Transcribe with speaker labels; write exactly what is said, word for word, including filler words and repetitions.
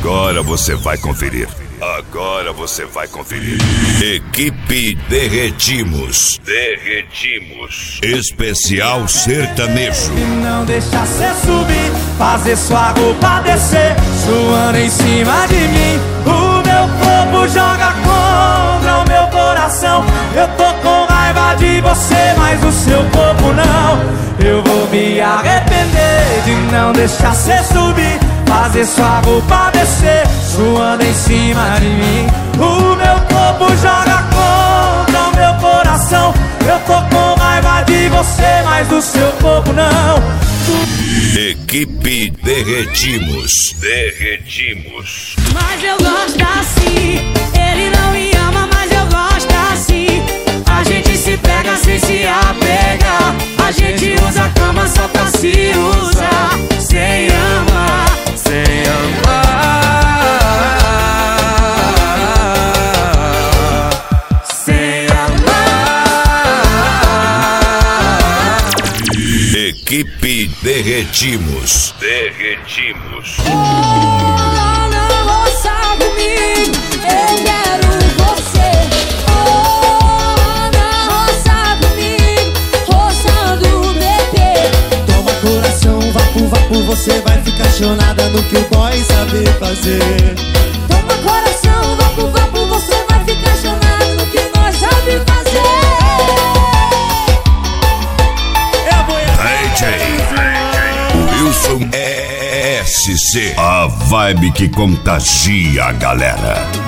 Speaker 1: Agora você vai conferir. Agora você vai conferir. Equipe Derretimos. Derretimos. Especial sertanejo.
Speaker 2: E não deixa cê subir, fazer sua roupa descer, suando em cima de mim. O meu corpo joga contra o meu coração. Eu tô com raiva de você, mas o seu corpo não. Eu vou me arrepender de não deixar cê subir, fazer sua roupa descer, suando em cima de mim. O meu corpo joga contra o meu coração. Eu tô com raiva de você, mas do seu corpo não.
Speaker 1: Equipe Derretimos. Derretimos.
Speaker 3: Mas eu gosto assim. Ele não me ama, mas eu gosto assim. A gente se pega sem se apegar. A gente usa a cama só pra se usar. Sem amar, sem amar, sem amar.
Speaker 1: Equipe Derretimos. Derretimos.
Speaker 3: Oh, não roça comigo, eu quero você. Oh, não roça comigo, roçando o bebê.
Speaker 2: Toma coração, vapo, vapo, você vai ficar chonada no que o boy sabe fazer.
Speaker 3: Toma coração, vapo, vapo, você vai ficar chonado no que nós sabe fazer.
Speaker 1: D J Wilson S C. A vibe que contagia a galera.